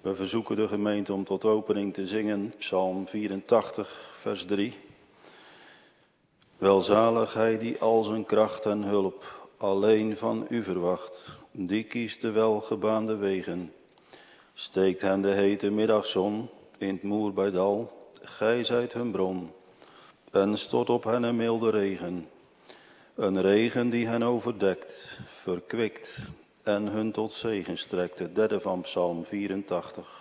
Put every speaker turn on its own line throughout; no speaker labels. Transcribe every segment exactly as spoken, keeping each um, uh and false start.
We verzoeken de gemeente om tot opening te zingen Psalm vierentachtig, vers drie. Welzalig hij die al zijn kracht en hulp alleen van u verwacht, die kiest de welgebaande wegen. Steekt hen de hete middagzon in het moer bij dal, gij zijt hun bron, en stort op hen een milde regen. Een regen die hen overdekt, verkwikt en hun tot zegen strekt. Het derde van Psalm vierentachtig.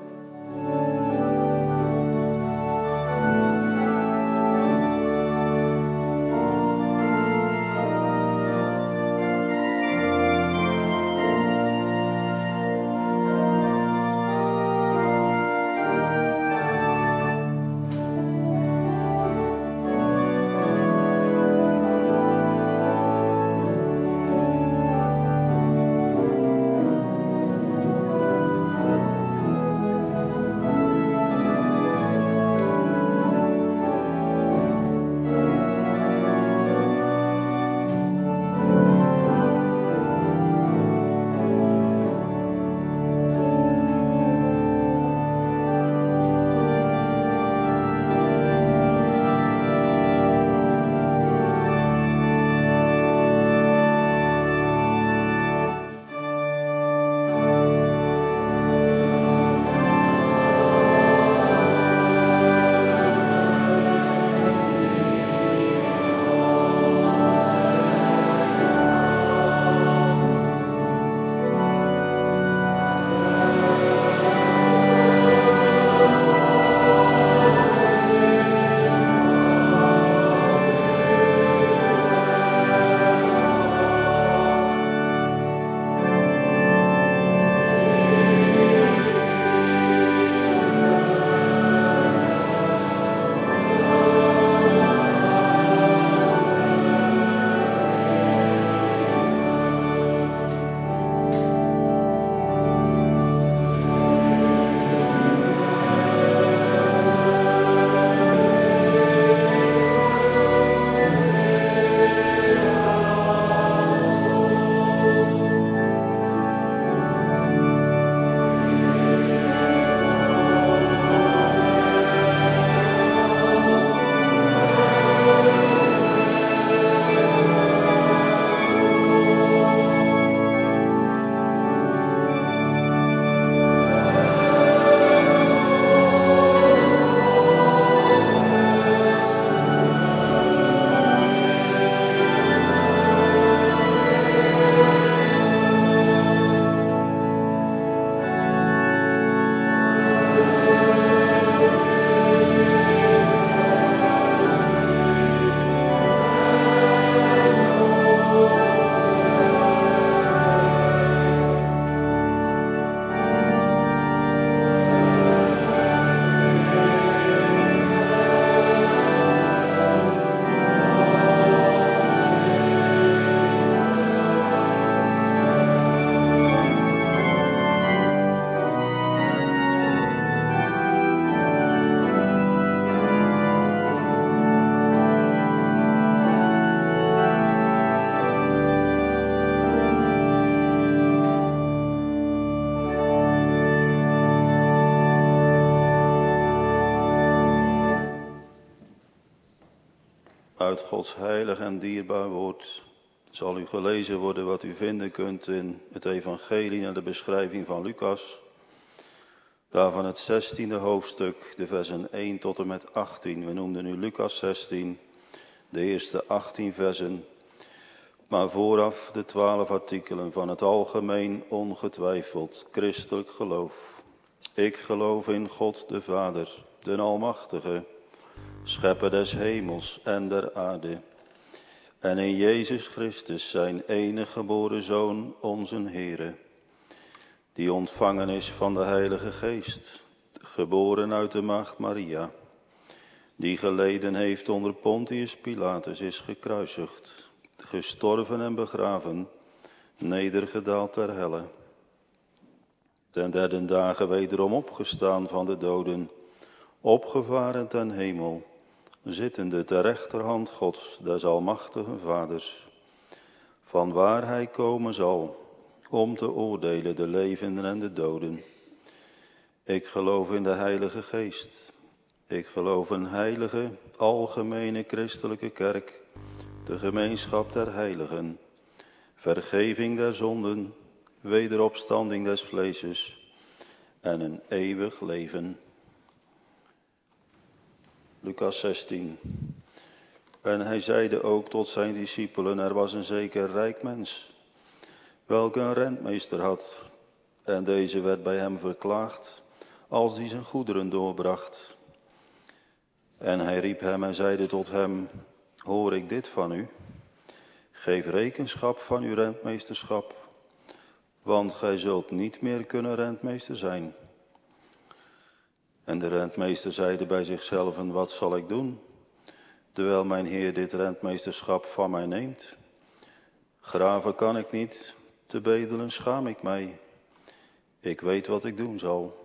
Uit Gods heilig en dierbaar woord zal u gelezen worden wat u vinden kunt in het evangelie naar de beschrijving van Lucas. Daarvan het zestiende hoofdstuk, de versen één tot en met achttien. We noemden nu Lucas zestien, de eerste achttien versen. Maar vooraf de twaalf artikelen van het algemeen ongetwijfeld christelijk geloof. Ik geloof in God de Vader, de Almachtige, schepper des hemels en der aarde. En in Jezus Christus, zijn enige geboren Zoon, onze Heere, die ontvangen is van de Heilige Geest, geboren uit de maagd Maria, die geleden heeft onder Pontius Pilatus, is gekruisigd, gestorven en begraven, nedergedaald ter helle. Ten derde dagen wederom opgestaan van de doden, opgevaren ten hemel, zittende ter rechterhand Gods, des almachtigen Vaders, vanwaar hij komen zal, om te oordelen de levenden en de doden. Ik geloof in de Heilige Geest. Ik geloof een heilige, algemene christelijke kerk, de gemeenschap der heiligen, vergeving der zonden, wederopstanding des vleeses en een eeuwig leven. Lucas zestien. En hij zeide ook tot zijn discipelen, er was een zeker rijk mens, welke een rentmeester had, en deze werd bij hem verklaagd, als die zijn goederen doorbracht. En hij riep hem en zeide tot hem, hoor ik dit van u? Geef rekenschap van uw rentmeesterschap, want gij zult niet meer kunnen rentmeester zijn. En de rentmeester zeide bij zichzelf, wat zal ik doen, terwijl mijn heer dit rentmeesterschap van mij neemt? Graven kan ik niet, te bedelen schaam ik mij. Ik weet wat ik doen zal.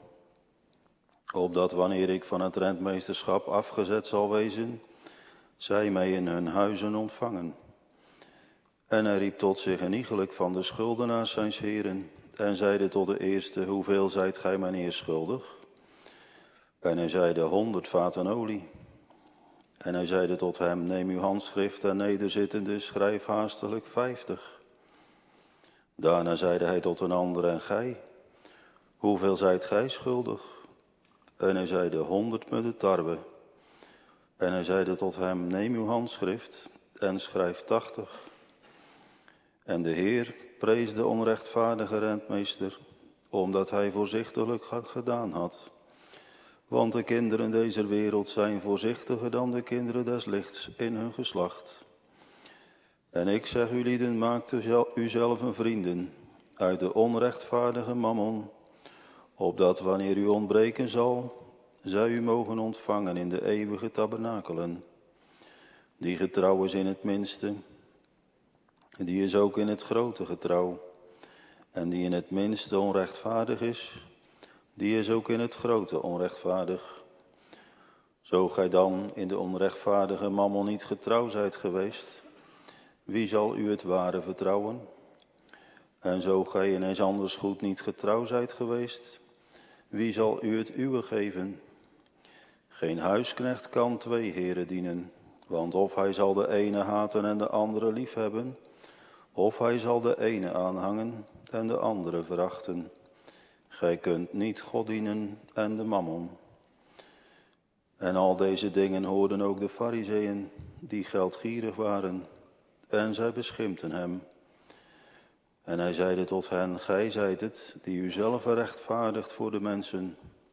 Opdat wanneer ik van het rentmeesterschap afgezet zal wezen, zij mij in hun huizen ontvangen. En hij riep tot zich een iegelijk van de schuldenaars zijns heren en zeide tot de eerste, hoeveel zijt gij mijn heer schuldig? En hij zeide, honderd vaten olie. En hij zeide tot hem, neem uw handschrift en nederzittende, schrijf haastelijk vijftig. Daarna zeide hij tot een ander, en gij, hoeveel zijt gij schuldig? En hij zeide, honderd met de tarwe. En hij zeide tot hem, neem uw handschrift en schrijf tachtig. En de Heer prees de onrechtvaardige rentmeester, omdat hij voorzichtiglijk gedaan had. Want de kinderen deze wereld zijn voorzichtiger dan de kinderen des lichts in hun geslacht. En ik zeg u lieden, maakt uzelf een vrienden uit de onrechtvaardige mammon, opdat wanneer u ontbreken zal, zij u mogen ontvangen in de eeuwige tabernakelen. Die getrouw is in het minste, die is ook in het grote getrouw. En die in het minste onrechtvaardig is, die is ook in het grote onrechtvaardig. Zo gij dan in de onrechtvaardige mammon niet getrouw zijt geweest, wie zal u het ware vertrouwen? En zo gij in eens anders goed niet getrouw zijt geweest, wie zal u het uwe geven? Geen huisknecht kan twee heren dienen, want of hij zal de ene haten en de andere liefhebben, of hij zal de ene aanhangen en de andere verachten. Gij kunt niet God dienen en de mammon. En al deze dingen hoorden ook de Farizeeën, die geldgierig waren, en zij beschimpten hem. En hij zeide tot hen, gij zijt het, die u zelf rechtvaardigt voor de mensen.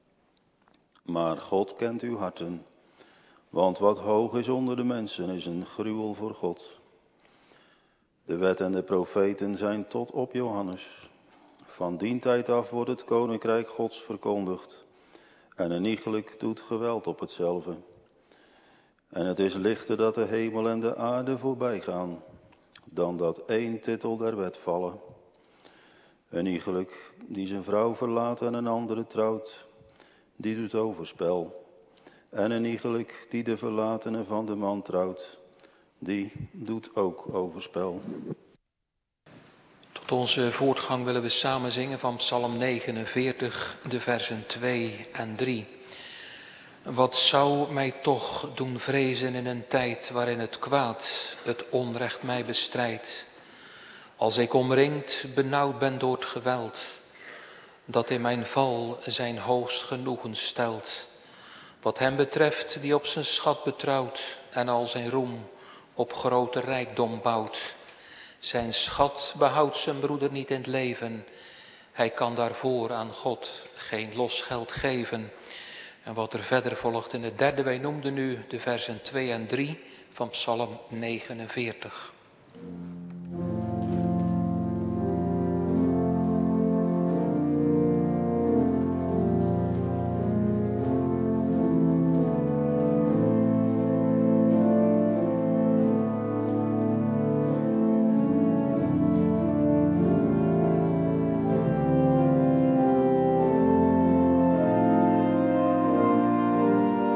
Maar God kent uw harten, want wat hoog is onder de mensen is een gruwel voor God. De wet en de profeten zijn tot op Johannes. Van dien tijd af wordt het koninkrijk Gods verkondigd, en een iegelijk doet geweld op hetzelfde. En het is lichter dat de hemel en de aarde voorbij gaan, dan dat één titel der wet vallen. Een iegelijk die zijn vrouw verlaat en een andere trouwt, die doet overspel. En een iegelijk die de verlatene van de man trouwt, die doet ook overspel.
Tot onze voortgang willen we samen zingen van Psalm negenenveertig, de versen twee en drie. Wat zou mij toch doen vrezen in een tijd waarin het kwaad, het onrecht mij bestrijdt. Als ik omringd, benauwd ben door het geweld, dat in mijn val zijn hoogst genoegen stelt. Wat hem betreft die op zijn schat betrouwt en al zijn roem op grote rijkdom bouwt. Zijn schat behoudt zijn broeder niet in het leven. Hij kan daarvoor aan God geen losgeld geven. En wat er verder volgt in het derde, wij noemden nu de versen twee en drie van Psalm negenenveertig.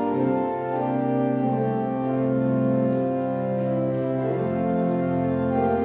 Thank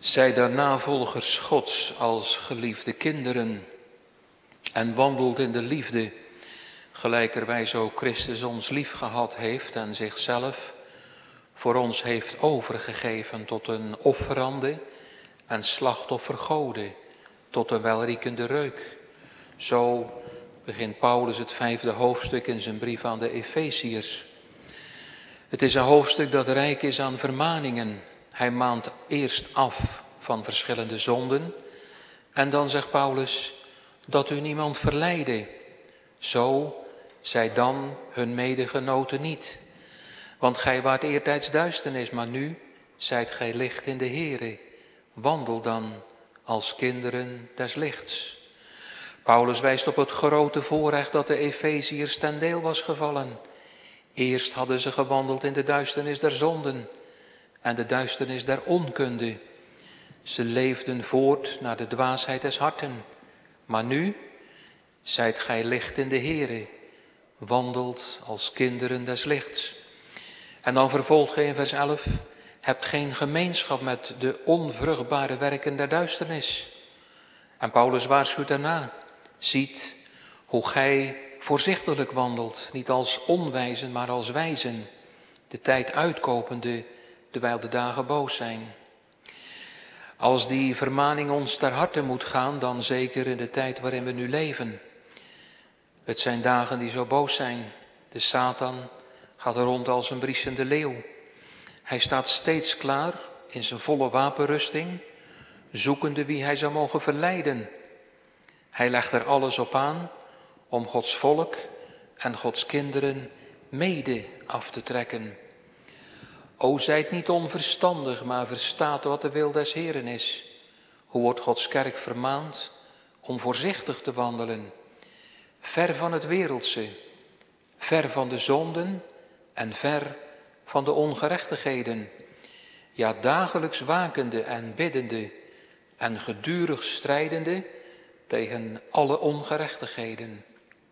Zij daar navolgers Gods als geliefde kinderen en wandelt in de liefde, gelijkerwijs ook Christus ons lief gehad heeft en zichzelf voor ons heeft overgegeven tot een offerande en slachtoffergode, tot een welriekende reuk. Zo begint Paulus het vijfde hoofdstuk in zijn brief aan de Efeziërs. Het is een hoofdstuk dat rijk is aan vermaningen. Hij maant eerst af van verschillende zonden en dan zegt Paulus dat u niemand verleidde. Zo zij dan hun medegenoten niet. Want gij waart eertijds duisternis, maar nu zijt gij licht in de Here. Wandel dan als kinderen des lichts. Paulus wijst op het grote voorrecht dat de Efeziërs ten deel was gevallen. Eerst hadden ze gewandeld in de duisternis der zonden en de duisternis der onkunde. Ze leefden voort naar de dwaasheid des harten. Maar nu zijt gij licht in de Here, wandelt als kinderen des lichts. En dan vervolgt hij in vers elf, hebt geen gemeenschap met de onvruchtbare werken der duisternis. En Paulus waarschuwt daarna, ziet hoe gij voorzichtiglijk wandelt, niet als onwijzen, maar als wijzen, de tijd uitkopende, terwijl de dagen boos zijn. Als die vermaning ons ter harte moet gaan, dan zeker in de tijd waarin we nu leven. Het zijn dagen die zo boos zijn. De Satan gaat er rond als een briesende leeuw. Hij staat steeds klaar in zijn volle wapenrusting, zoekende wie hij zou mogen verleiden. Hij legt er alles op aan om Gods volk en Gods kinderen mede af te trekken. O, zijt niet onverstandig, maar verstaat wat de wil des Heren is. Hoe wordt Gods kerk vermaand om voorzichtig te wandelen, ver van het wereldse, ver van de zonden en ver van de ongerechtigheden. Ja, dagelijks wakende en biddende en gedurig strijdende tegen alle ongerechtigheden.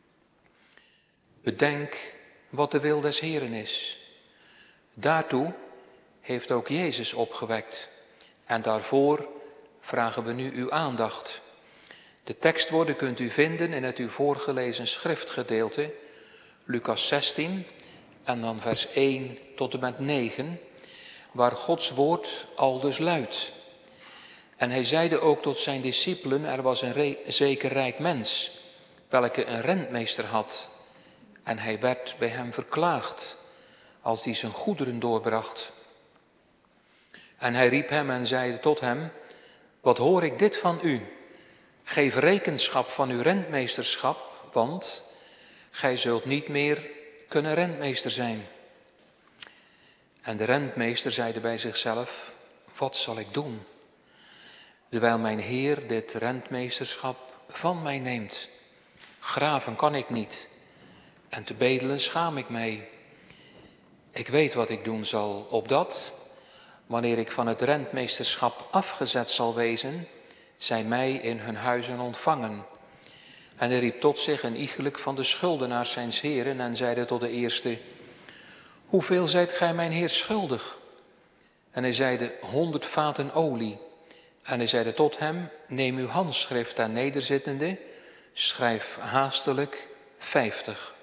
Bedenk wat de wil des Heren is. Daartoe heeft ook Jezus opgewekt en daarvoor vragen we nu uw aandacht. De tekstwoorden kunt u vinden in het u voorgelezen schriftgedeelte, Lucas zestien en dan vers één tot en met negen, waar Gods woord aldus luidt. En hij zeide ook tot zijn discipelen, er was een re- zeker rijk mens, welke een rentmeester had. En hij werd bij hem verklaagd, als hij zijn goederen doorbracht. En hij riep hem en zeide tot hem, wat hoor ik dit van u? Geef rekenschap van uw rentmeesterschap, want gij zult niet meer kunnen rentmeester zijn. En de rentmeester zeide bij zichzelf, wat zal ik doen? Terwijl mijn Heer dit rentmeesterschap van mij neemt. Graven kan ik niet en te bedelen schaam ik mij. Ik weet wat ik doen zal, opdat, wanneer ik van het rentmeesterschap afgezet zal wezen, zij mij in hun huizen ontvangen. En hij riep tot zich een iegelijk van de schuldenaars zijns heren en zeide tot de eerste, hoeveel zijt gij mijn heer schuldig? En hij zeide, honderd vaten olie. En hij zeide tot hem, neem uw handschrift en nederzittende, schrijf haastelijk vijftig.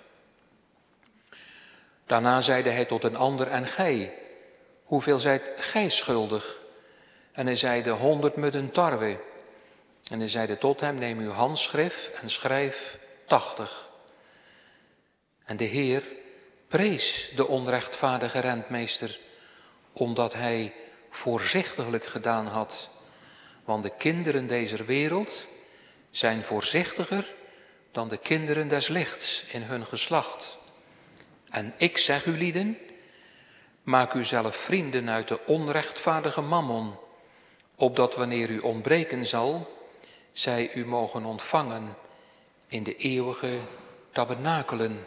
Daarna zeide hij tot een ander, en gij, hoeveel zijt gij schuldig? En hij zeide, honderd mudden tarwe. En hij zeide tot hem, neem uw handschrift en schrijf tachtig. En de Heer prees de onrechtvaardige rentmeester, omdat hij voorzichtiglijk gedaan had. Want de kinderen deze wereld zijn voorzichtiger dan de kinderen des lichts in hun geslacht. En ik zeg u lieden, maak u zelf vrienden uit de onrechtvaardige mammon, opdat wanneer u ontbreken zal, zij u mogen ontvangen in de eeuwige tabernakelen.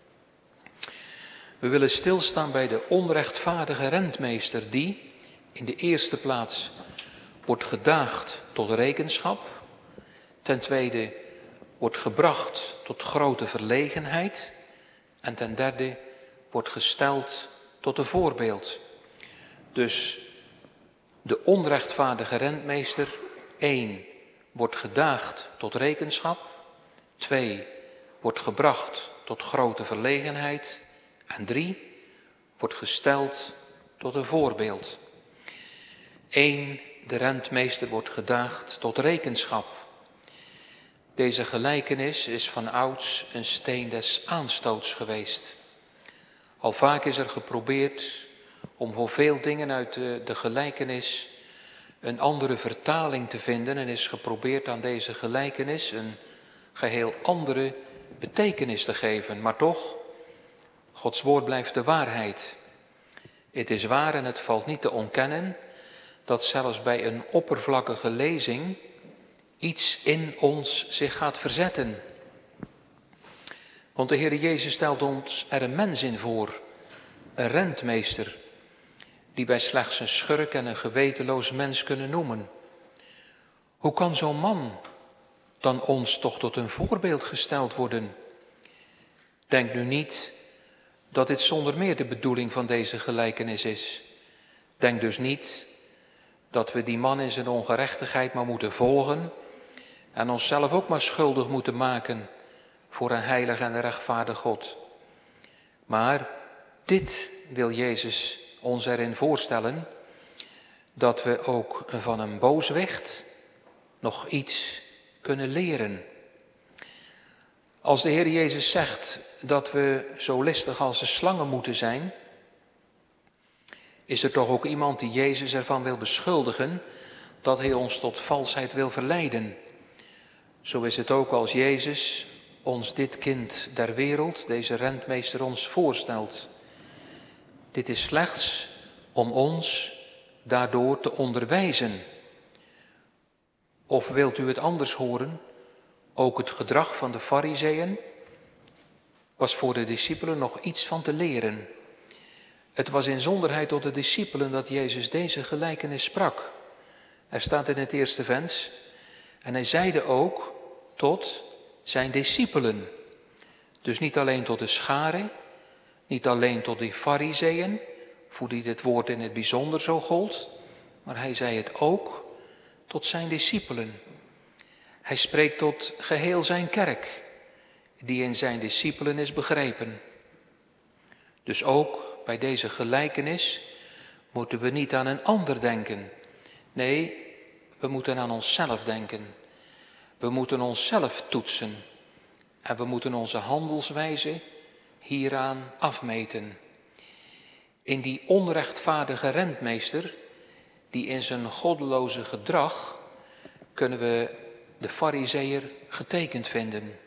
We willen stilstaan bij de onrechtvaardige rentmeester die in de eerste plaats wordt gedaagd tot rekenschap, ten tweede wordt gebracht tot grote verlegenheid en ten derde wordt gesteld tot een voorbeeld. Dus De onrechtvaardige rentmeester, één, wordt gedaagd tot rekenschap. Twee, wordt gebracht tot grote verlegenheid. En drie, wordt gesteld tot een voorbeeld. Eén, de rentmeester wordt gedaagd tot rekenschap. Deze gelijkenis is van ouds een steen des aanstoots geweest. Al vaak is er geprobeerd om voor veel dingen uit de, de gelijkenis een andere vertaling te vinden en is geprobeerd aan deze gelijkenis een geheel andere betekenis te geven. Maar toch, Gods woord blijft de waarheid. Het is waar en het valt niet te ontkennen dat zelfs bij een oppervlakkige lezing iets in ons zich gaat verzetten. Want de Heer Jezus stelt ons er een mens in voor, een rentmeester, die wij slechts een schurk en een gewetenloos mens kunnen noemen. Hoe kan zo'n man dan ons toch tot een voorbeeld gesteld worden? Denk nu niet dat dit zonder meer de bedoeling van deze gelijkenis is. Denk dus niet dat we die man in zijn ongerechtigheid maar moeten volgen en onszelf ook maar schuldig moeten maken voor een heilig en een rechtvaardig God. Maar dit wil Jezus ons erin voorstellen, dat we ook van een booswicht nog iets kunnen leren. Als de Heer Jezus zegt dat we zo listig als de slangen moeten zijn, is er toch ook iemand die Jezus ervan wil beschuldigen dat hij ons tot valsheid wil verleiden. Zo is het ook als Jezus ons dit kind der wereld, deze rentmeester, ons voorstelt. Dit is slechts om ons daardoor te onderwijzen. Of wilt u het anders horen? Ook het gedrag van de Farizeeën was voor de discipelen nog iets van te leren. Het was inzonderheid tot de discipelen dat Jezus deze gelijkenis sprak. Er staat in het eerste vers, en hij zeide ook tot zijn discipelen. Dus niet alleen tot de schare, niet alleen tot die Farizeeën, voor die dit woord in het bijzonder zo gold, maar hij zei het ook tot zijn discipelen. Hij spreekt tot geheel zijn kerk, die in zijn discipelen is begrepen. Dus ook bij deze gelijkenis moeten we niet aan een ander denken. Nee, we moeten aan onszelf denken. We moeten onszelf toetsen. En we moeten onze handelswijze hieraan afmeten. In die onrechtvaardige rentmeester, die in zijn goddeloze gedrag, kunnen we de Farizeeër getekend vinden.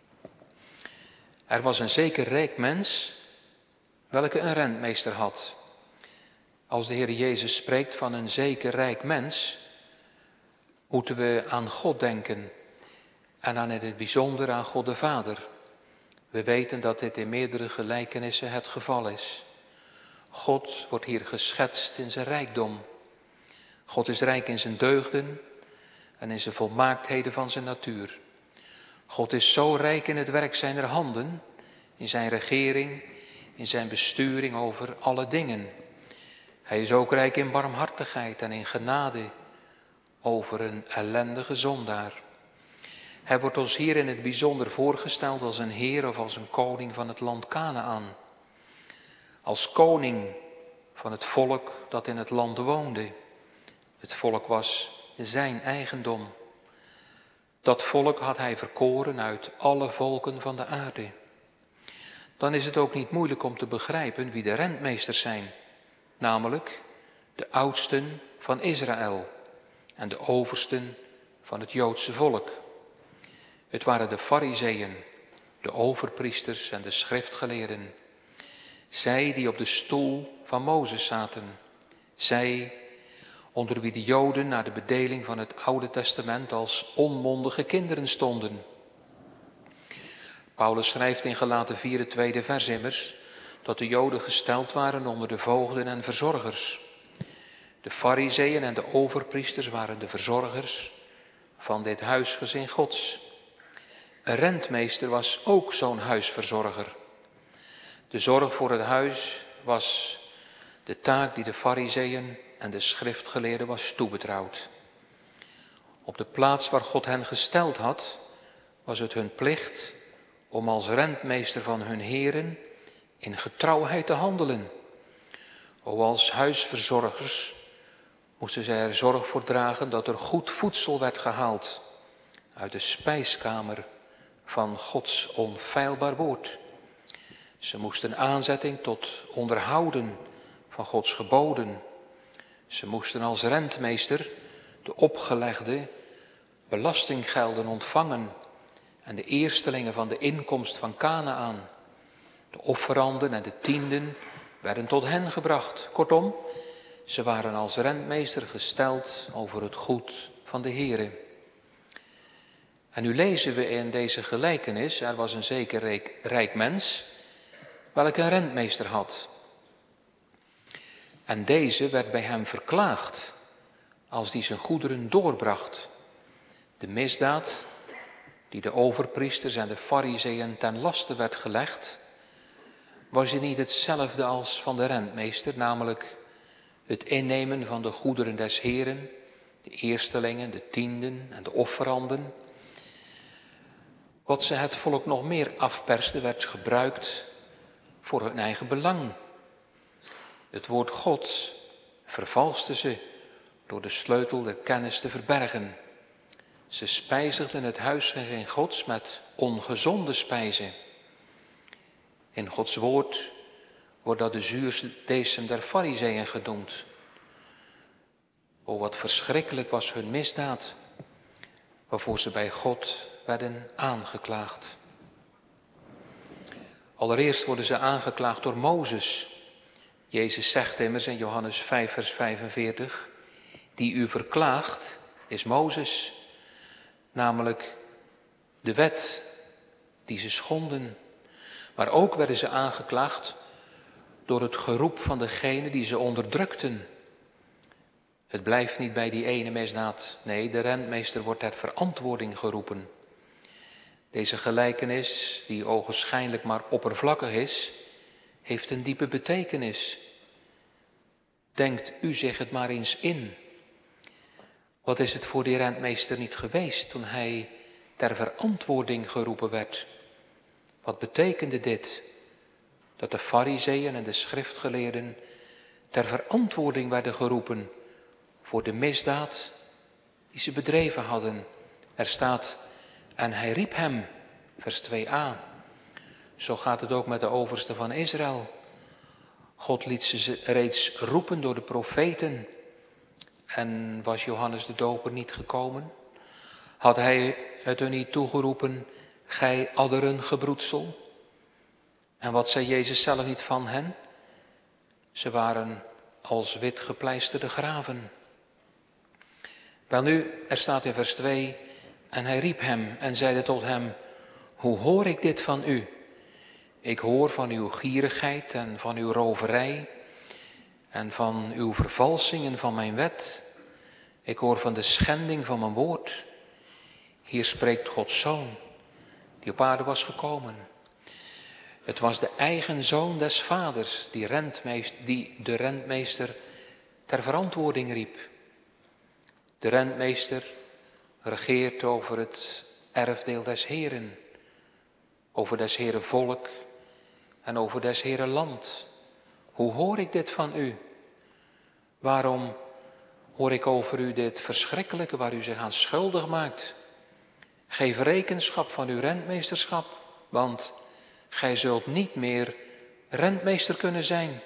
Er was een zeker rijk mens, welke een rentmeester had. Als de Heer Jezus spreekt van een zeker rijk mens, moeten we aan God denken en aan in het bijzonder aan God de Vader. We weten dat dit in meerdere gelijkenissen het geval is. God wordt hier geschetst in zijn rijkdom. God is rijk in zijn deugden en in zijn volmaaktheden van zijn natuur. God is zo rijk in het werk zijner handen, in zijn regering, in zijn besturing over alle dingen. Hij is ook rijk in barmhartigheid en in genade over een ellendige zondaar. Hij wordt ons hier in het bijzonder voorgesteld als een heer of als een koning van het land Kanaän. Als koning van het volk dat in het land woonde. Het volk was zijn eigendom. Dat volk had hij verkoren uit alle volken van de aarde. Dan is het ook niet moeilijk om te begrijpen wie de rentmeesters zijn. Namelijk de oudsten van Israël en de oversten van het Joodse volk. Het waren de Farizeeën, de overpriesters en de schriftgeleerden. Zij die op de stoel van Mozes zaten. Zij onder wie de Joden na de bedeling van het Oude Testament als onmondige kinderen stonden. Paulus schrijft in Galaten vier, het tweede vers immers, dat de Joden gesteld waren onder de voogden en verzorgers. De Farizeeën en de overpriesters waren de verzorgers van dit huisgezin Gods. Een rentmeester was ook zo'n huisverzorger. De zorg voor het huis was de taak die de Farizeeën en de schriftgeleerden was toebetrouwd. Op de plaats waar God hen gesteld had, was het hun plicht om als rentmeester van hun heren in getrouwheid te handelen. O, als huisverzorgers moesten zij er zorg voor dragen dat er goed voedsel werd gehaald uit de spijskamer van Gods onfeilbaar woord. Ze moesten aanzetting tot onderhouden van Gods geboden. Ze moesten als rentmeester de opgelegde belastinggelden ontvangen en de eerstelingen van de inkomst van Kanaän. De offeranden en de tienden werden tot hen gebracht. Kortom, ze waren als rentmeester gesteld over het goed van de Heere. En nu lezen we in deze gelijkenis, er was een zeker rijk, rijk mens, welke een rentmeester had. En deze werd bij hem verklaagd, als die zijn goederen doorbracht. De misdaad die de overpriesters en de farizeeën ten laste werd gelegd, was hij niet hetzelfde als van de rentmeester, namelijk het innemen van de goederen des Heeren, de eerstelingen, de tienden en de offeranden. Wat ze het volk nog meer afperste, werd gebruikt voor hun eigen belang. Het woord God vervalste ze door de sleutel der kennis te verbergen. Ze spijzigden het huisgezin Gods met ongezonde spijzen. In Gods woord wordt dat de zuurdesem der farizeeën genoemd. O, wat verschrikkelijk was hun misdaad, waarvoor ze bij God werden aangeklaagd. Allereerst worden ze aangeklaagd door Mozes. Jezus zegt immers in Johannes vijf vers vijfenveertig, die u verklaagt is Mozes, namelijk de wet die ze schonden. Maar ook werden ze aangeklaagd door het geroep van degene die ze onderdrukten. Het blijft niet bij die ene misdaad. Nee, de rentmeester wordt ter verantwoording geroepen. Deze gelijkenis, die ogenschijnlijk maar oppervlakkig is, heeft een diepe betekenis. Denkt u zich het maar eens in. Wat is het voor die rentmeester niet geweest toen hij ter verantwoording geroepen werd? Wat betekende dit? Dat de farizeeën en de schriftgeleerden ter verantwoording werden geroepen voor de misdaad die ze bedreven hadden. Er staat, en hij riep hem, vers twee a. Zo gaat het ook met de oversten van Israël. God liet ze reeds roepen door de profeten. En was Johannes de Doper niet gekomen? Had hij het er niet toegeroepen, gij adderengebroedsel? En wat zei Jezus zelf niet van hen? Ze waren als wit gepleisterde graven. Welnu, er staat in vers twee, en hij riep hem en zeide tot hem, hoe hoor ik dit van u? Ik hoor van uw gierigheid en van uw roverij en van uw vervalsingen van mijn wet. Ik hoor van de schending van mijn woord. Hier spreekt Gods Zoon, die op aarde was gekomen. Het was de eigen zoon des vaders die, rentmeester, die de rentmeester ter verantwoording riep. De rentmeester regeert over het erfdeel des Heeren, over des Heeren volk en over des Heeren land. Hoe hoor ik dit van u? Waarom hoor ik over u dit verschrikkelijke waar u zich aan schuldig maakt? Geef rekenschap van uw rentmeesterschap, want gij zult niet meer rentmeester kunnen zijn.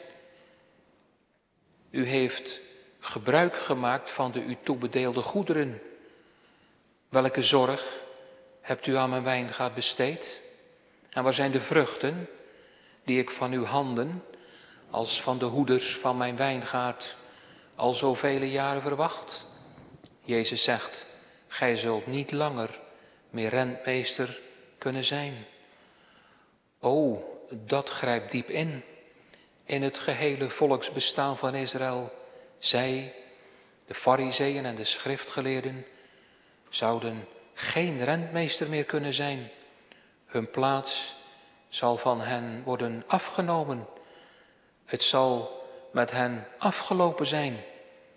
U heeft gebruik gemaakt van de u toebedeelde goederen. Welke zorg hebt u aan mijn wijngaard besteed? En waar zijn de vruchten die ik van uw handen, als van de hoeders van mijn wijngaard, al zoveel jaren verwacht? Jezus zegt, gij zult niet langer meer rentmeester kunnen zijn. O, dat grijpt diep in, in het gehele volksbestaan van Israël. Zij, de farizeeën en de schriftgeleerden, zouden geen rentmeester meer kunnen zijn. Hun plaats zal van hen worden afgenomen. Het zal met hen afgelopen zijn.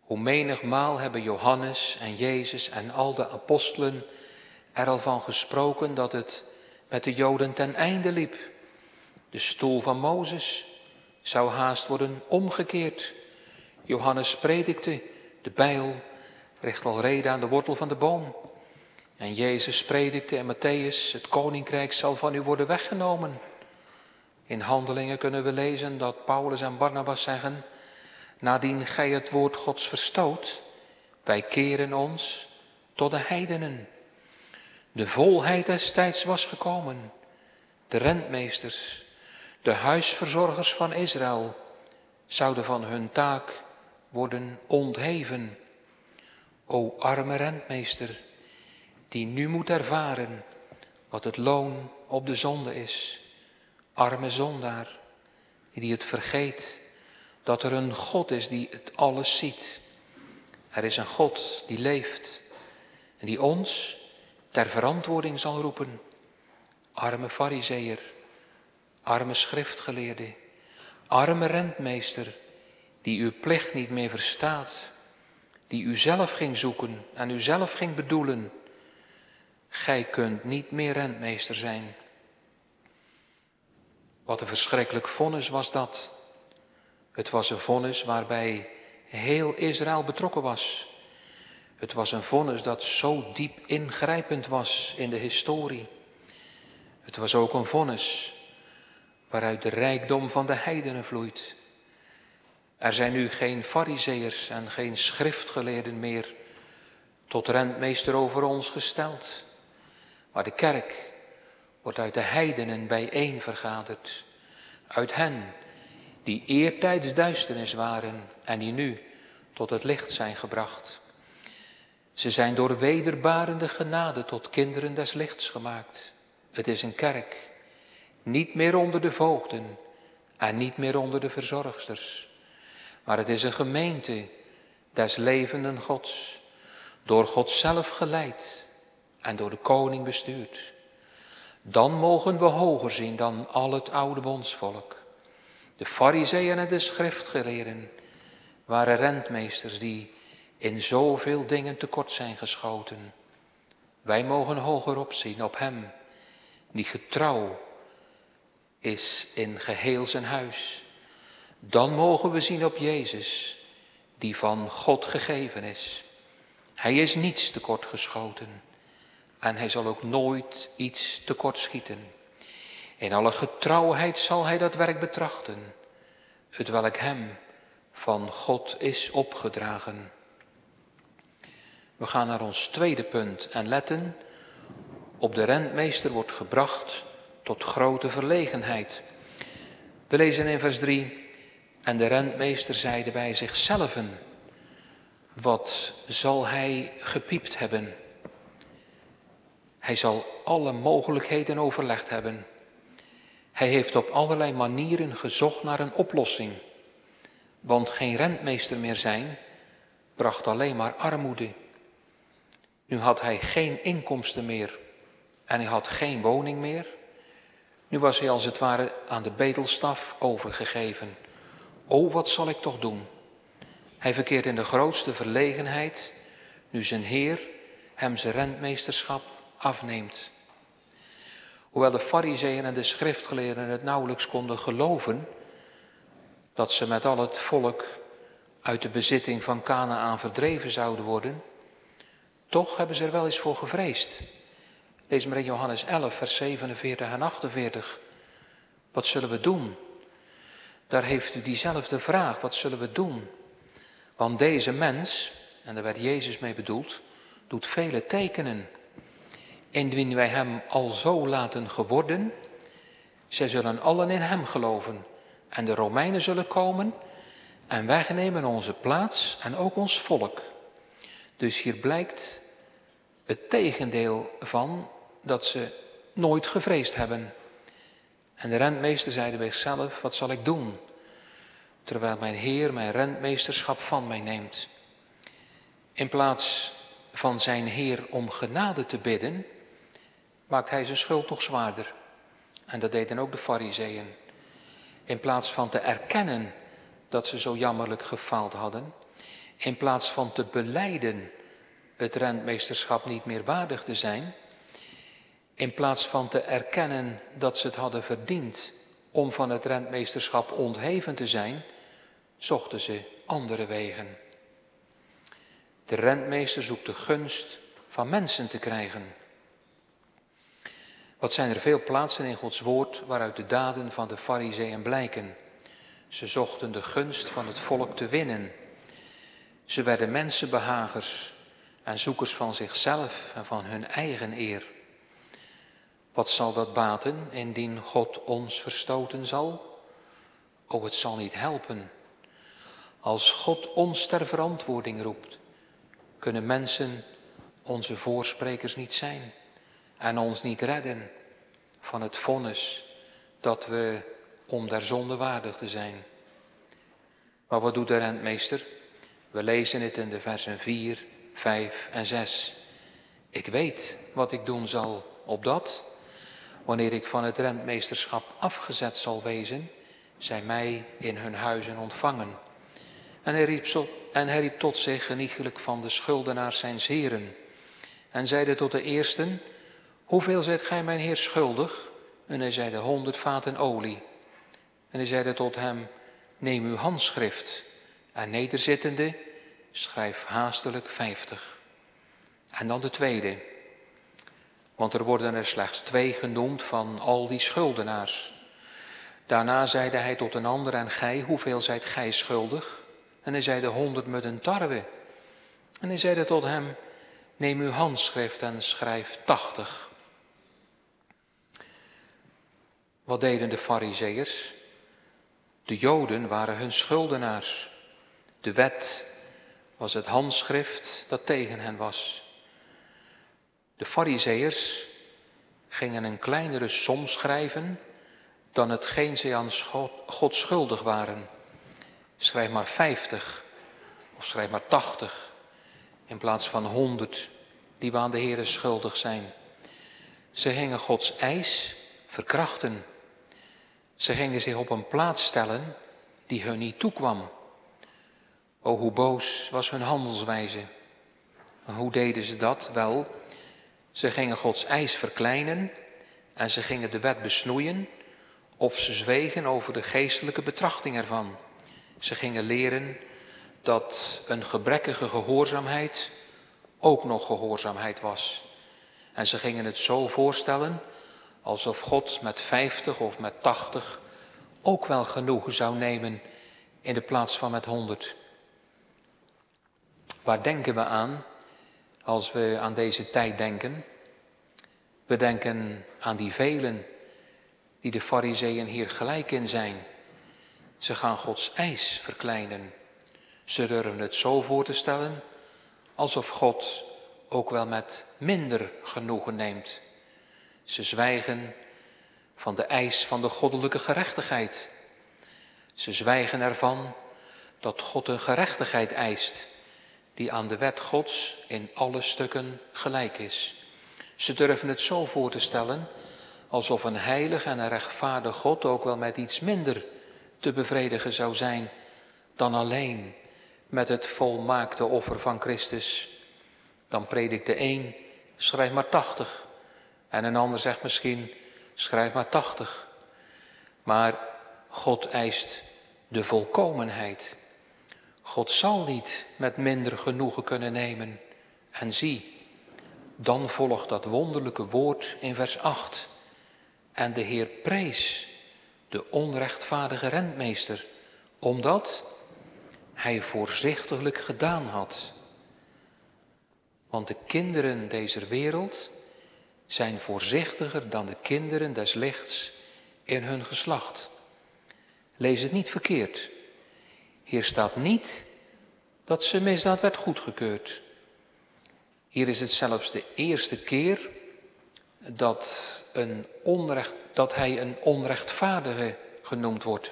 Hoe menigmaal hebben Johannes en Jezus en al de apostelen er al van gesproken dat het met de Joden ten einde liep. De stoel van Mozes zou haast worden omgekeerd. Johannes predikte, de bijl richt al reden aan de wortel van de boom. En Jezus predikte en Matthäus, het koninkrijk zal van u worden weggenomen. In Handelingen kunnen we lezen dat Paulus en Barnabas zeggen, nadien gij het woord Gods verstoot, wij keren ons tot de heidenen. De volheid des tijds was gekomen. De rentmeesters, de huisverzorgers van Israël, zouden van hun taak worden ontheven. O arme rentmeester, die nu moet ervaren wat het loon op de zonde is. Arme zondaar, die het vergeet dat er een God is die het alles ziet. Er is een God die leeft en die ons ter verantwoording zal roepen. Arme farizeeër, arme schriftgeleerde, arme rentmeester, die uw plicht niet meer verstaat, die u zelf ging zoeken en u zelf ging bedoelen. Gij kunt niet meer rentmeester zijn. Wat een verschrikkelijk vonnis was dat. Het was een vonnis waarbij heel Israël betrokken was. Het was een vonnis dat zo diep ingrijpend was in de historie. Het was ook een vonnis waaruit de rijkdom van de heidenen vloeit. Er zijn nu geen farizeeërs en geen schriftgeleerden meer tot rentmeester over ons gesteld. Maar de kerk wordt uit de heidenen bijeen vergaderd. Uit hen die eertijds duisternis waren en die nu tot het licht zijn gebracht. Ze zijn door wederbarende genade tot kinderen des lichts gemaakt. Het is een kerk, niet meer onder de voogden en niet meer onder de verzorgsters. Maar het is een gemeente des levenden Gods, door God zelf geleid en door de koning bestuurd. Dan mogen we hoger zien dan al het oude bondsvolk. De farizeeën en de schriftgeleerden waren rentmeesters die in zoveel dingen tekort zijn geschoten. Wij mogen hoger opzien op hem, die getrouw is in geheel zijn huis. Dan mogen we zien op Jezus, die van God gegeven is. Hij is niets tekort geschoten en hij zal ook nooit iets tekort schieten. In alle getrouwheid zal hij dat werk betrachten, hetwelk hem van God is opgedragen. We gaan naar ons tweede punt en letten op de rentmeester wordt gebracht tot grote verlegenheid. We lezen in vers drie, en de rentmeester zeide bij zichzelven, wat zal hij gepiept hebben? Hij zal alle mogelijkheden overlegd hebben. Hij heeft op allerlei manieren gezocht naar een oplossing. Want geen rentmeester meer zijn, bracht alleen maar armoede. Nu had hij geen inkomsten meer en hij had geen woning meer. Nu was hij als het ware aan de bedelstaf overgegeven. O, wat zal ik toch doen? Hij verkeert in de grootste verlegenheid, nu zijn Heer hem zijn rentmeesterschap afneemt. Hoewel de farizeeën en de schriftgeleerden het nauwelijks konden geloven dat ze met al het volk uit de bezitting van Kanaan verdreven zouden worden, toch hebben ze er wel eens voor gevreesd. Lees maar in Johannes elf, vers zevenenveertig en achtenveertig. Wat zullen we doen? Daar heeft u diezelfde vraag, wat zullen we doen? Want deze mens, en daar werd Jezus mee bedoeld, doet vele tekenen. Indien wij hem al zo laten geworden, zij zullen allen in hem geloven. En de Romeinen zullen komen en wegnemen onze plaats en ook ons volk. Dus hier blijkt het tegendeel van dat ze nooit gevreesd hebben. En de rentmeester zeide bij zichzelf, wat zal ik doen? Terwijl mijn Heer mijn rentmeesterschap van mij neemt. In plaats van zijn Heer om genade te bidden, maakt hij zijn schuld nog zwaarder. En dat deden ook de farizeeën. In plaats van te erkennen dat ze zo jammerlijk gefaald hadden, in plaats van te belijden het rentmeesterschap niet meer waardig te zijn, in plaats van te erkennen dat ze het hadden verdiend om van het rentmeesterschap ontheven te zijn, zochten ze andere wegen. De rentmeester zoekt de gunst van mensen te krijgen. Wat zijn er veel plaatsen in Gods woord waaruit de daden van de Farizeeën blijken. Ze zochten de gunst van het volk te winnen. Ze werden mensenbehagers en zoekers van zichzelf en van hun eigen eer. Wat zal dat baten indien God ons verstoten zal? O, het zal niet helpen. Als God ons ter verantwoording roept, kunnen mensen onze voorsprekers niet zijn en ons niet redden van het vonnis dat we om der zonde waardig te zijn. Maar wat doet de rentmeester? We lezen het in de versen vier, vijf en zes. Ik weet wat ik doen zal, opdat, wanneer ik van het rentmeesterschap afgezet zal wezen, zij mij in hun huizen ontvangen. En hij riep, zo, en hij riep tot zich geniegelijk van de schuldenaars zijns heren. En zeide tot de eersten, hoeveel zijt gij mijn heer schuldig? En hij zeide honderd vaten olie. En hij zeide tot hem, neem uw handschrift. En nederzittende, schrijf haastelijk vijftig. En dan de tweede. Want er worden er slechts twee genoemd van al die schuldenaars. Daarna zeide hij tot een ander, en gij, hoeveel zijt gij schuldig? En hij zeide honderd mudden tarwe. En hij zeide tot hem, neem uw handschrift en schrijf tachtig. Wat deden de Farizeeërs? De Joden waren hun schuldenaars. De wet was het handschrift dat tegen hen was. De Farizeeërs gingen een kleinere som schrijven dan hetgeen zij aan God schuldig waren. Schrijf maar vijftig of schrijf maar tachtig in plaats van honderd die we aan de Heere schuldig zijn. Ze gingen Gods eis verkrachten. Ze gingen zich op een plaats stellen die hun niet toekwam. O, hoe boos was hun handelswijze. En hoe deden ze dat? Wel, ze gingen Gods eis verkleinen en ze gingen de wet besnoeien of ze zwegen over de geestelijke betrachting ervan. Ze gingen leren dat een gebrekkige gehoorzaamheid ook nog gehoorzaamheid was. En ze gingen het zo voorstellen alsof God met vijftig of met tachtig ook wel genoegen zou nemen in de plaats van met honderd. Waar denken we aan als we aan deze tijd denken? We denken aan die velen die de Farizeeën hier gelijk in zijn. Ze gaan Gods eis verkleinen. Ze durven het zo voor te stellen alsof God ook wel met minder genoegen neemt. Ze zwijgen van de eis van de goddelijke gerechtigheid. Ze zwijgen ervan dat God een gerechtigheid eist die aan de wet Gods in alle stukken gelijk is. Ze durven het zo voor te stellen alsof een heilig en een rechtvaardig God ook wel met iets minder te bevredigen zou zijn dan alleen met het volmaakte offer van Christus. Dan predikt de een, schrijf maar tachtig. En een ander zegt misschien, schrijf maar tachtig. Maar God eist de volkomenheid. God zal niet met minder genoegen kunnen nemen. En zie, dan volgt dat wonderlijke woord in vers acht. En de Heer prees de onrechtvaardige rentmeester, omdat hij voorzichtiglijk gedaan had. Want de kinderen deze wereld zijn voorzichtiger dan de kinderen des lichts in hun geslacht. Lees het niet verkeerd. Hier staat niet dat zijn misdaad werd goedgekeurd. Hier is het zelfs de eerste keer dat, een onrecht, dat hij een onrechtvaardige genoemd wordt.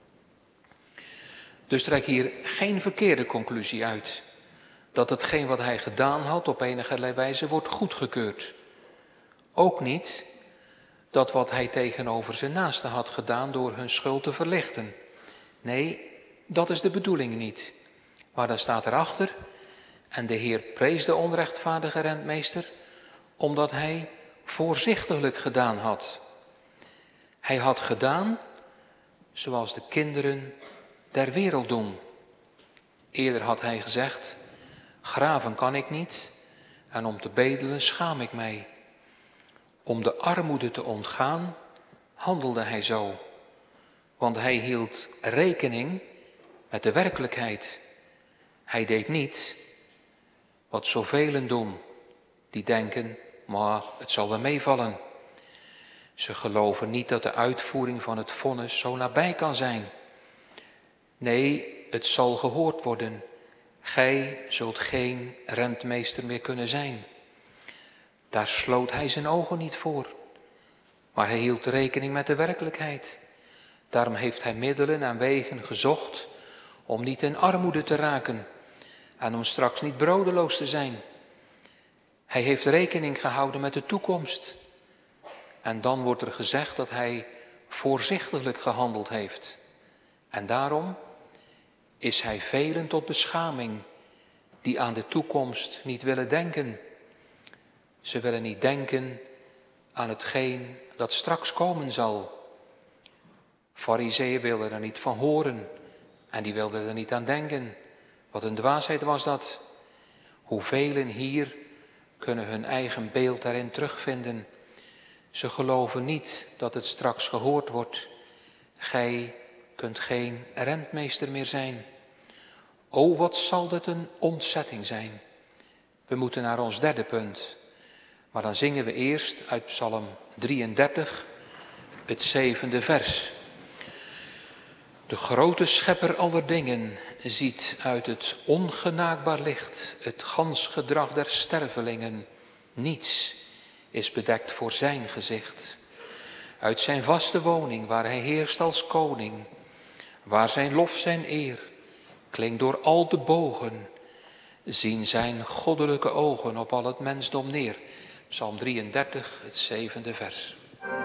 Dus trek hier geen verkeerde conclusie uit. Dat hetgeen wat hij gedaan had op enige wijze wordt goedgekeurd. Ook niet dat wat hij tegenover zijn naasten had gedaan door hun schuld te verlichten. Nee, dat is de bedoeling niet. Maar dan staat erachter, en de Heer prees de onrechtvaardige rentmeester, omdat hij voorzichtiglijk gedaan had. Hij had gedaan zoals de kinderen der wereld doen. Eerder had hij gezegd, graven kan ik niet en om te bedelen schaam ik mij. Om de armoede te ontgaan handelde hij zo, want hij hield rekening met de werkelijkheid. Hij deed niet wat zoveel doen, die denken, maar het zal wel meevallen. Ze geloven niet dat de uitvoering van het vonnis zo nabij kan zijn. Nee, het zal gehoord worden. Gij zult geen rentmeester meer kunnen zijn. Daar sloot hij zijn ogen niet voor. Maar hij hield rekening met de werkelijkheid. Daarom heeft hij middelen en wegen gezocht om niet in armoede te raken en om straks niet broodeloos te zijn. Hij heeft rekening gehouden met de toekomst. En dan wordt er gezegd dat hij voorzichtiglijk gehandeld heeft. En daarom is hij velen tot beschaming die aan de toekomst niet willen denken. Ze willen niet denken aan hetgeen dat straks komen zal. Farizeeën wilden er niet van horen en die wilden er niet aan denken. Wat een dwaasheid was dat. Hoevelen hier kunnen hun eigen beeld daarin terugvinden. Ze geloven niet dat het straks gehoord wordt. Gij kunt geen rentmeester meer zijn. O, wat zal dit een ontzetting zijn. We moeten naar ons derde punt. Maar dan zingen we eerst uit Psalm drieëndertig, het zevende vers. De grote schepper aller dingen ziet uit het ongenaakbaar licht het gans gedrag der stervelingen. Niets is bedekt voor zijn gezicht. Uit zijn vaste woning waar hij heerst als koning, waar zijn lof zijn eer klinkt door al de bogen, zien zijn goddelijke ogen op al het mensdom neer. Psalm drieëndertig, het zevende vers.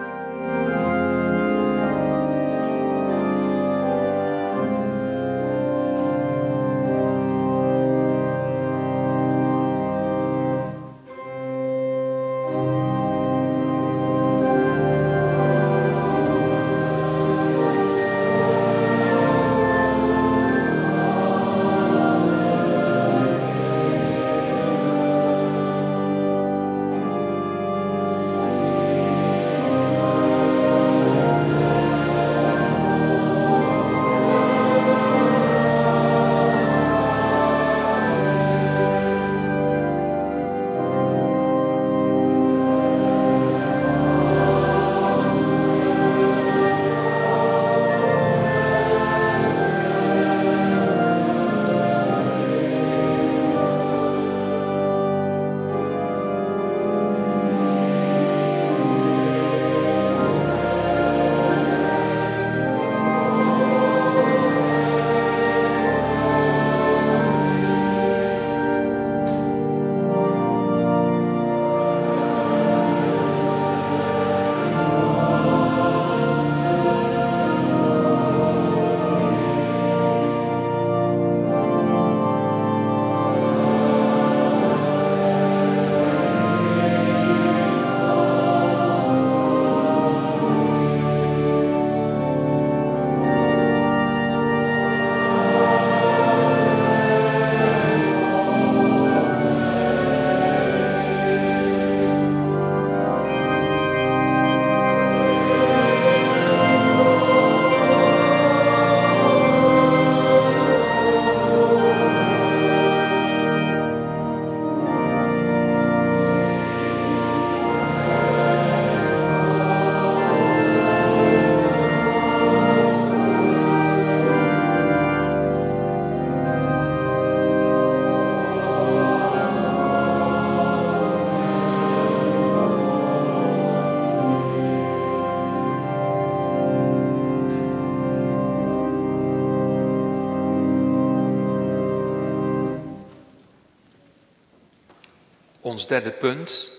Ons derde punt.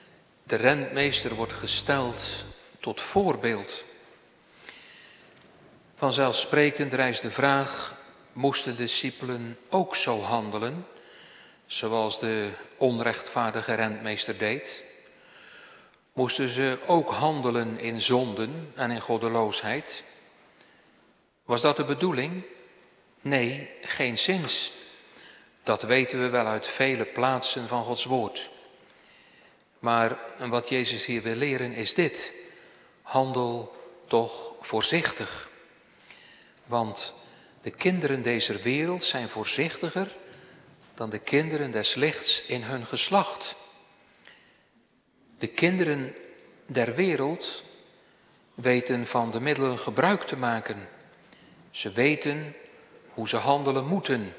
De rentmeester wordt gesteld tot voorbeeld. Vanzelfsprekend rijst de vraag, moesten de discipelen ook zo handelen, zoals de onrechtvaardige rentmeester deed? Moesten ze ook handelen in zonden en in goddeloosheid? Was dat de bedoeling? Nee, geenszins. Dat weten we wel uit vele plaatsen van Gods woord. Maar wat Jezus hier wil leren is dit: handel toch voorzichtig. Want de kinderen deze wereld zijn voorzichtiger dan de kinderen des lichts in hun geslacht. De kinderen der wereld weten van de middelen gebruik te maken. Ze weten hoe ze handelen moeten.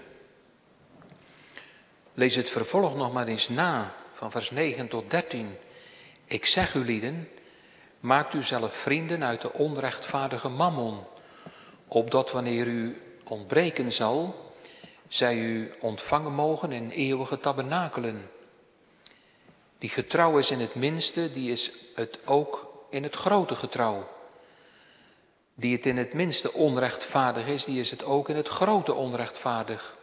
Lees het vervolg nog maar eens na, van vers negen tot dertien. Ik zeg u lieden, maakt u zelf vrienden uit de onrechtvaardige mammon, opdat wanneer u ontbreken zal, zij u ontvangen mogen in eeuwige tabernakelen. Die getrouw is in het minste, die is het ook in het grote getrouw. Die het in het minste onrechtvaardig is, die is het ook in het grote onrechtvaardig.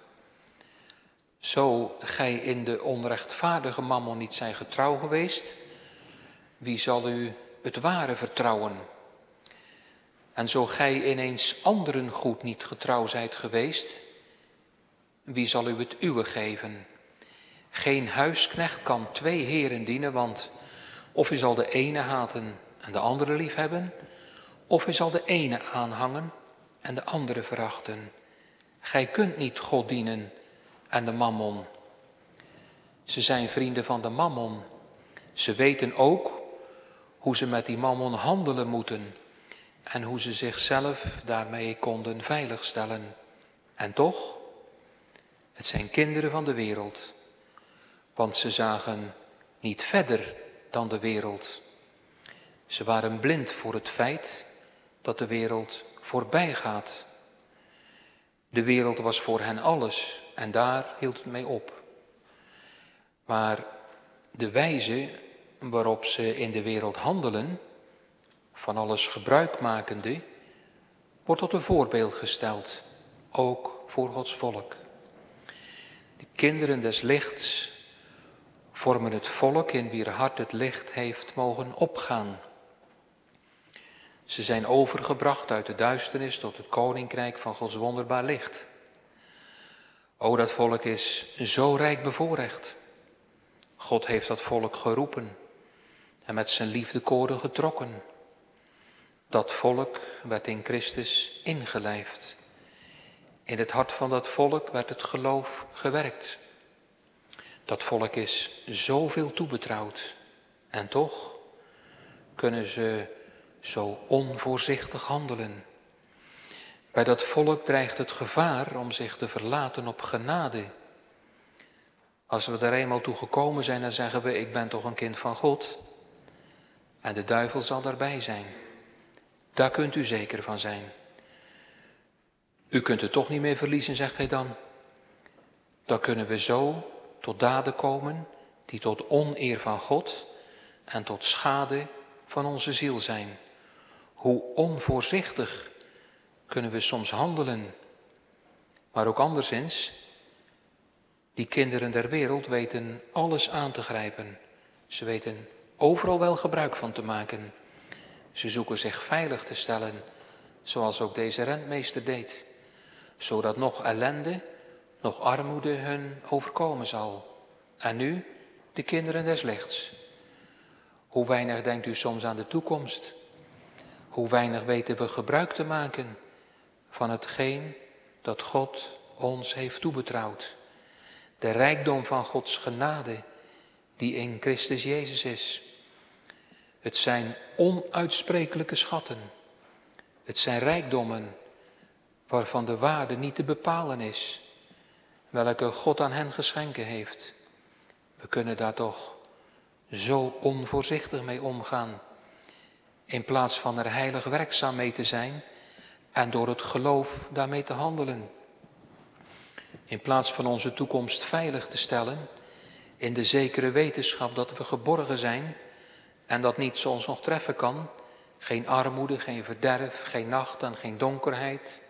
Zo gij in de onrechtvaardige mammon niet zijn getrouw geweest, wie zal u het ware vertrouwen? En zo gij ineens anderen goed niet getrouw zijt geweest, wie zal u het uwe geven? Geen huisknecht kan twee heren dienen, want of hij zal de ene haten en de andere liefhebben, of hij zal de ene aanhangen en de andere verachten. Gij kunt niet God dienen en de mammon. Ze zijn vrienden van de mammon. Ze weten ook hoe ze met die mammon handelen moeten en hoe ze zichzelf daarmee konden veiligstellen. En toch, het zijn kinderen van de wereld, want ze zagen niet verder dan de wereld. Ze waren blind voor het feit dat de wereld voorbij gaat. De wereld was voor hen alles en daar hield het mee op. Maar de wijze waarop ze in de wereld handelen, van alles gebruik makende, wordt tot een voorbeeld gesteld, ook voor Gods volk. De kinderen des lichts vormen het volk in wier hart het licht heeft mogen opgaan. Ze zijn overgebracht uit de duisternis tot het koninkrijk van Gods wonderbaar licht. O, dat volk is zo rijk bevoorrecht. God heeft dat volk geroepen en met zijn liefdekoorden getrokken. Dat volk werd in Christus ingelijfd. In het hart van dat volk werd het geloof gewerkt. Dat volk is zoveel toebetrouwd en toch kunnen ze zo onvoorzichtig handelen. Bij dat volk dreigt het gevaar om zich te verlaten op genade. Als we er eenmaal toe gekomen zijn, dan zeggen we, ik ben toch een kind van God. En de duivel zal daarbij zijn. Daar kunt u zeker van zijn. U kunt het toch niet meer verliezen, zegt hij dan. Dan kunnen we zo tot daden komen die tot oneer van God en tot schade van onze ziel zijn. Hoe onvoorzichtig kunnen we soms handelen. Maar ook anderszins, die kinderen der wereld weten alles aan te grijpen. Ze weten overal wel gebruik van te maken. Ze zoeken zich veilig te stellen, zoals ook deze rentmeester deed. Zodat nog ellende, nog armoede hun overkomen zal. En nu de kinderen des lichts. Hoe weinig denkt u soms aan de toekomst? Hoe weinig weten we gebruik te maken van hetgeen dat God ons heeft toebetrouwd. De rijkdom van Gods genade die in Christus Jezus is. Het zijn onuitsprekelijke schatten. Het zijn rijkdommen waarvan de waarde niet te bepalen is. Welke God aan hen geschenken heeft. We kunnen daar toch zo onvoorzichtig mee omgaan. In plaats van er heilig werkzaam mee te zijn en door het geloof daarmee te handelen. In plaats van onze toekomst veilig te stellen in de zekere wetenschap dat we geborgen zijn en dat niets ons nog treffen kan. Geen armoede, geen verderf, geen nacht en geen donkerheid.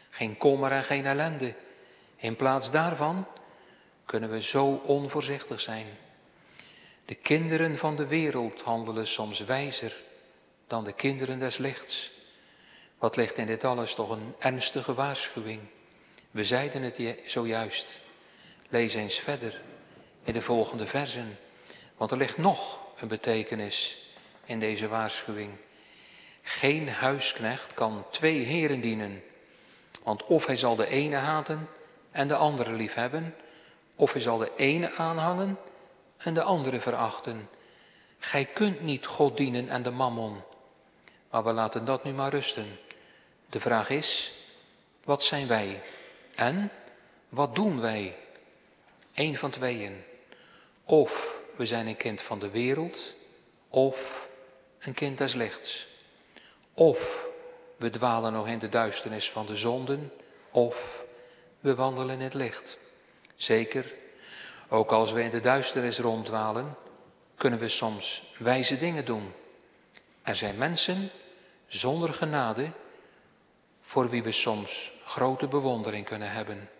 Geen kommer en geen ellende. In plaats daarvan kunnen we zo onvoorzichtig zijn. De kinderen van de wereld handelen soms wijzer dan de kinderen des lichts. Wat ligt in dit alles toch een ernstige waarschuwing. We zeiden het zojuist. Lees eens verder in de volgende versen. Want er ligt nog een betekenis in deze waarschuwing. Geen huisknecht kan twee heren dienen. Want of hij zal de ene haten en de andere liefhebben, of hij zal de ene aanhangen en de andere verachten. Gij kunt niet God dienen en de mammon. Maar we laten dat nu maar rusten. De vraag is, wat zijn wij? En wat doen wij? Eén van tweeën. Of we zijn een kind van de wereld, of een kind des lichts. Of we dwalen nog in de duisternis van de zonden, of we wandelen in het licht. Zeker, ook als we in de duisternis ronddwalen, kunnen we soms wijze dingen doen. Er zijn mensen zonder genade, voor wie we soms grote bewondering kunnen hebben.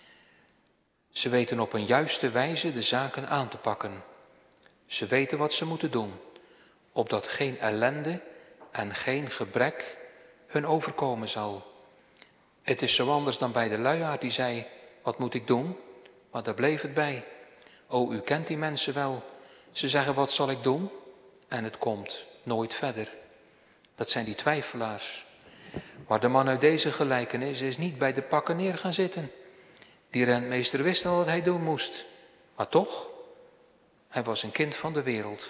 Ze weten op een juiste wijze de zaken aan te pakken. Ze weten wat ze moeten doen, opdat geen ellende en geen gebrek hun overkomen zal. Het is zo anders dan bij de luiaard die zei, wat moet ik doen? Maar daar bleef het bij. O, u kent die mensen wel. Ze zeggen, wat zal ik doen? En het komt nooit verder. Dat zijn die twijfelaars. Maar de man uit deze gelijkenis is niet bij de pakken neer gaan zitten. Die rentmeester wist al wat hij doen moest. Maar toch, hij was een kind van de wereld.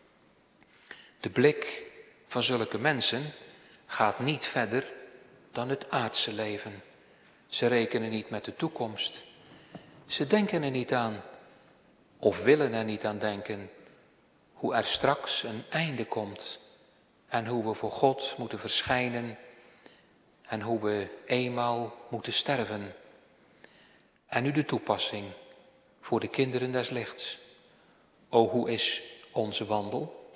De blik van zulke mensen gaat niet verder dan het aardse leven. Ze rekenen niet met de toekomst. Ze denken er niet aan, of willen er niet aan denken, hoe er straks een einde komt. En hoe we voor God moeten verschijnen. En hoe we eenmaal moeten sterven. En nu de toepassing voor de kinderen des lichts. O, hoe is onze wandel?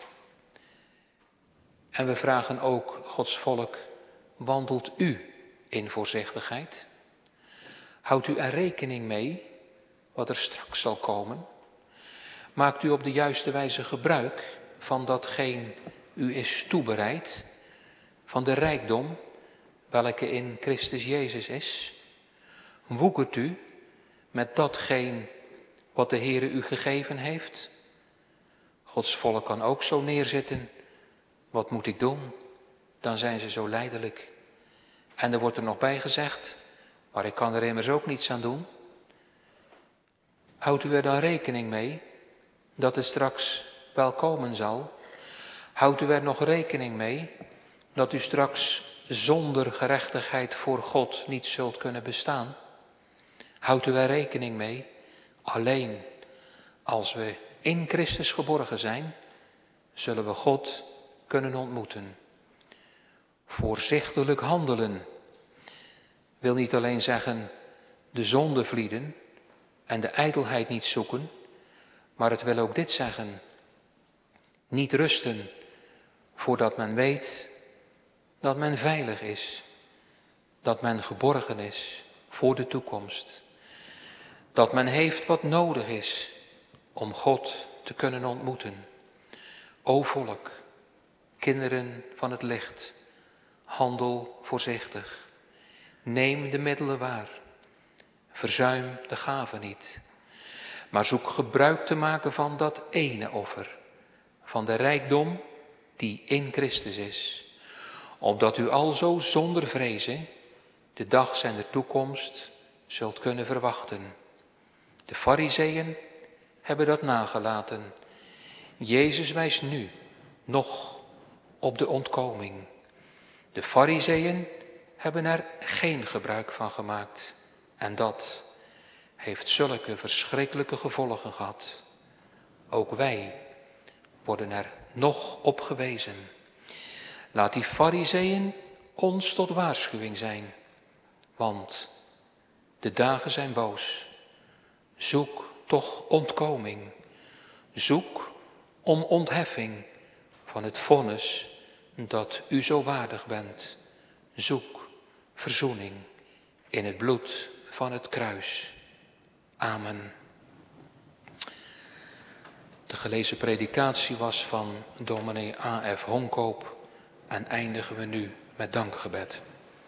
En we vragen ook Gods volk, wandelt u in voorzichtigheid? Houdt u er rekening mee wat er straks zal komen? Maakt u op de juiste wijze gebruik van datgene u is toebereid, van de rijkdom welke in Christus Jezus is? Woekert u met datgene wat de Heere u gegeven heeft? Gods volk kan ook zo neerzitten. Wat moet ik doen? Dan zijn ze zo lijdelijk. En er wordt er nog bij gezegd, maar ik kan er immers ook niets aan doen. Houdt u er dan rekening mee dat het straks wel komen zal? Houdt u er nog rekening mee dat u straks zonder gerechtigheid voor God niet zult kunnen bestaan? Houdt u er rekening mee? Alleen als we in Christus geborgen zijn, zullen we God kunnen ontmoeten. Voorzichtiglijk handelen wil niet alleen zeggen de zonde vlieden en de ijdelheid niet zoeken, maar het wil ook dit zeggen. Niet rusten voordat men weet dat men veilig is, dat men geborgen is voor de toekomst. Dat men heeft wat nodig is om God te kunnen ontmoeten. O volk, kinderen van het licht, handel voorzichtig. Neem de middelen waar. Verzuim de gave niet. Maar zoek gebruik te maken van dat ene offer. Van de rijkdom die in Christus is. Opdat u alzo zonder vrezen de dag zijn de toekomst zult kunnen verwachten. De Farizeeën hebben dat nagelaten. Jezus wijst nu nog op de ontkoming. De Farizeeën hebben er geen gebruik van gemaakt. En dat heeft zulke verschrikkelijke gevolgen gehad. Ook wij worden er nog op gewezen. Laat die Farizeeën ons tot waarschuwing zijn. Want de dagen zijn boos. Zoek toch ontkoming. Zoek om ontheffing van het vonnis dat u zo waardig bent. Zoek verzoening in het bloed van het kruis. Amen. De gelezen predikatie was van dominee A F Honkoop en eindigen we nu met dankgebed.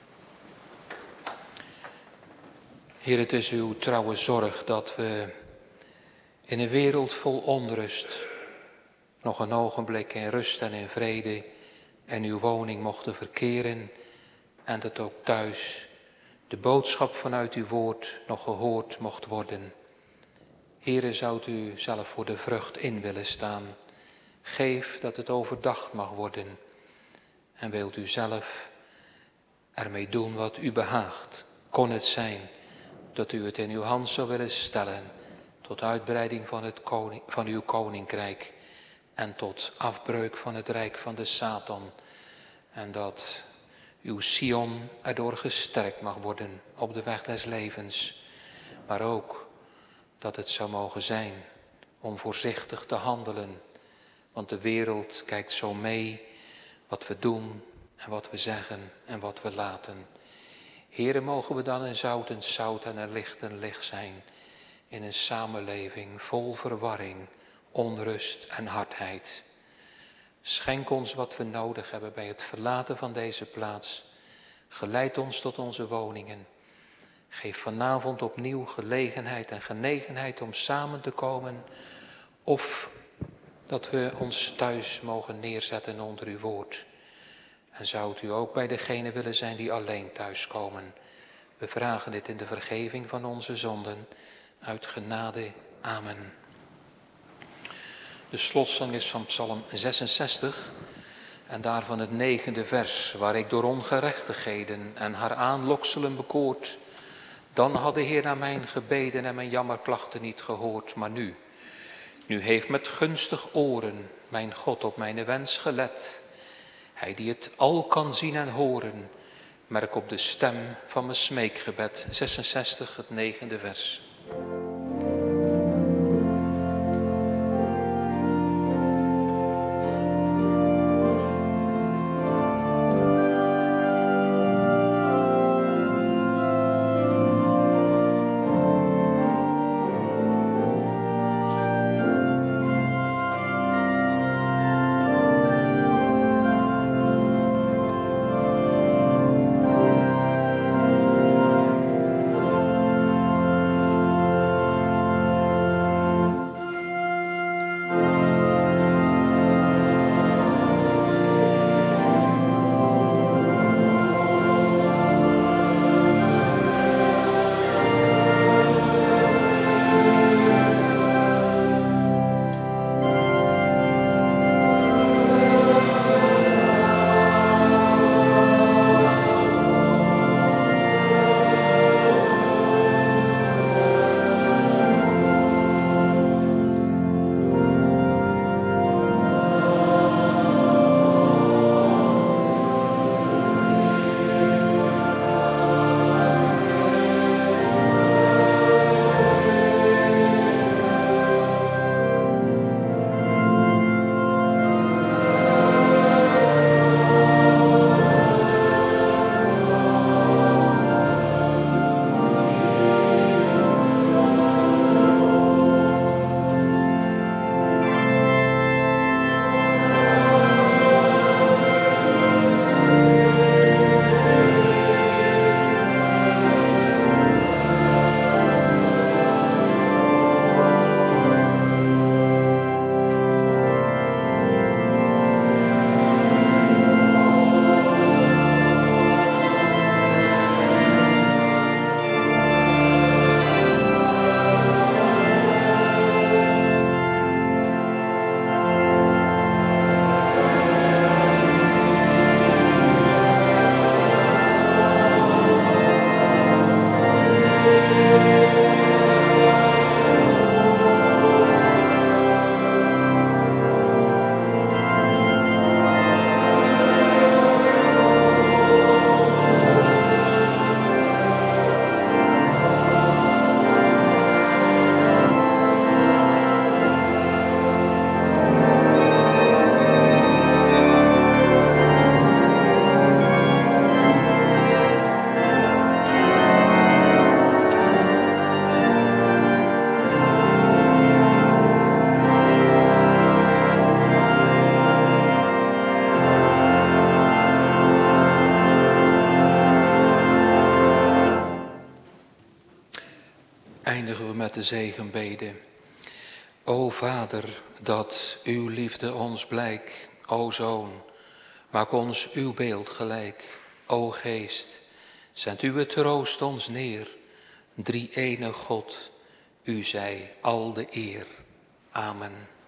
Heer, het is uw trouwe zorg dat we in een wereld vol onrust nog een ogenblik in rust en in vrede en uw woning mochten verkeren en dat ook thuis de boodschap vanuit uw woord nog gehoord mocht worden. Heere, zoudt u zelf voor de vrucht in willen staan. Geef dat het overdacht mag worden. En wilt u zelf ermee doen wat u behaagt. Kon het zijn dat u het in uw hand zou willen stellen. Tot uitbreiding van, het koning, van uw koninkrijk. En tot afbreuk van het rijk van de Satan. En dat uw Sion erdoor gesterkt mag worden op de weg des levens. Maar ook dat het zou mogen zijn om voorzichtig te handelen. Want de wereld kijkt zo mee wat we doen en wat we zeggen en wat we laten. Heere, mogen we dan een zout en zout en een licht en licht zijn. In een samenleving vol verwarring, onrust en hardheid. Schenk ons wat we nodig hebben bij het verlaten van deze plaats. Geleid ons tot onze woningen. Geef vanavond opnieuw gelegenheid en genegenheid om samen te komen. Of dat we ons thuis mogen neerzetten onder uw woord. En zoudt u ook bij degenen willen zijn die alleen thuiskomen. We vragen dit in de vergeving van onze zonden. Uit genade. Amen. De slotzang is van Psalm zesenzestig. En daarvan het negende vers. Waar ik door ongerechtigheden en haar aanlokselen bekoord. Dan had de Heer naar mijn gebeden en mijn jammerklachten niet gehoord. Maar nu, nu heeft met gunstig oren mijn God op mijn wens gelet. Hij die het al kan zien en horen, merk op de stem van mijn smeekgebed. zesenzestig, het negende vers. eindigen we met de zegenbede. O Vader, dat uw liefde ons blijk. O Zoon, maak ons uw beeld gelijk. O Geest, zend uw troost ons neer. Drie-enig God, u zij al de eer. Amen.